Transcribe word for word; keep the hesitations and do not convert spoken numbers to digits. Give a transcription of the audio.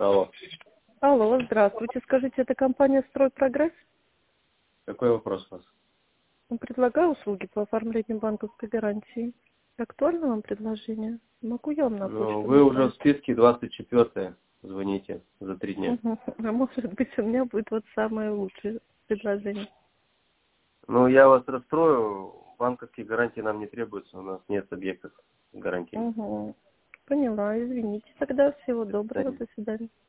Алло. Алло, здравствуйте. Скажите, это компания «Стройпрогресс»? Какой вопрос у вас? Предлагаю услуги по оформлению банковской гарантии. Актуально вам предложение? Могу я вам на Ну, почту вы уже в направить? списке двадцать четвёртое. Звоните за три дня. Мгм. А может быть, у меня будет вот самое лучшее предложение. Ну, я вас расстрою. Банковские гарантии нам не требуются. У нас нет объектов с гарантиями. Угу. Поняла, извините. Тогда всего До доброго, свидания. до свидания.